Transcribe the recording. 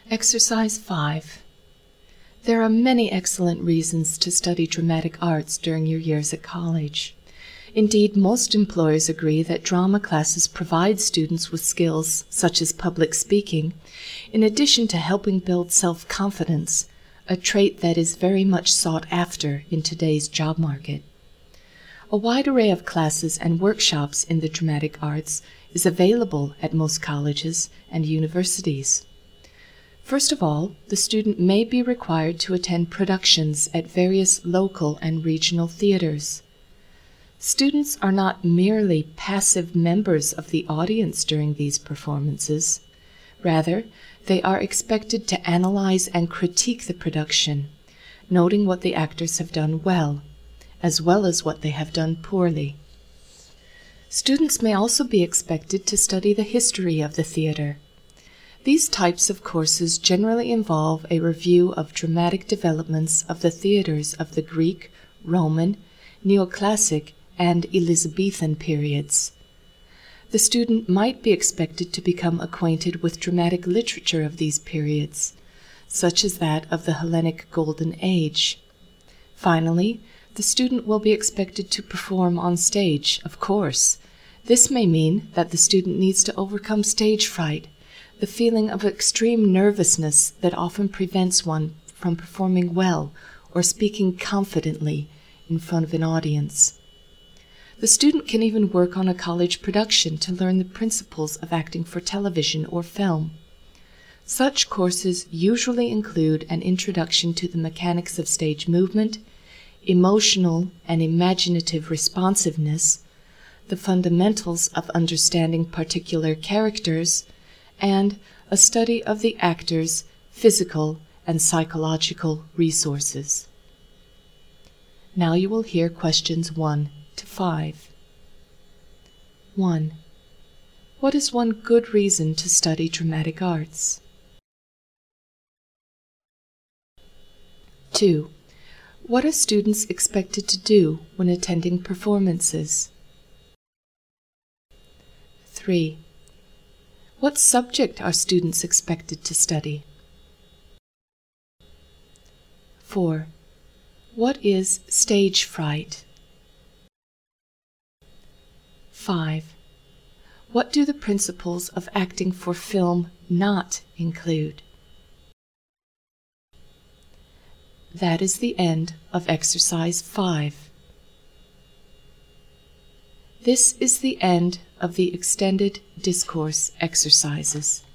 Exercise 5. There are many excellent reasons to study dramatic arts during your years at college. Indeed, most employers agree that drama classes provide students with skills such as public speaking, in addition to helping build self-confidence, a trait that is very much sought after in today's job market. A wide array of classes and workshops in the dramatic arts is available at most colleges and universities. First of all, the student may be required to attend productions at various local and regional theaters. Students are not merely passive members of the audience during these performances. Rather, they are expected to analyze and critique the production, noting what the actors have done well as what they have done poorly. Students may also be expected to study the history of the theater. These types of courses generally involve a review of dramatic developments of the theaters of the Greek, Roman, Neoclassic, and Elizabethan periods. The student might be expected to become acquainted with dramatic literature of these periods, such as that of the Hellenic Golden Age. Finally, the student will be expected to perform on stage, of course. This may mean that the student needs to overcome stage fright, the feeling of extreme nervousness that often prevents one from performing well or speaking confidently in front of an audience. The student can even work on a college production to learn the principles of acting for television or film. Such courses usually include an introduction to the mechanics of stage movement, emotional and imaginative responsiveness, the fundamentals of understanding particular characters, and a study of the actor's physical and psychological resources. Now you will hear questions 1 to 5. 1. What is one good reason to study dramatic arts? 2. What are students expected to do when attending performances? 3. What subject are students expected to study? 4. What is stage fright? 5. What do the principles of acting for film not include? That is the end of exercise 5. This is the end of the extended discourse exercises.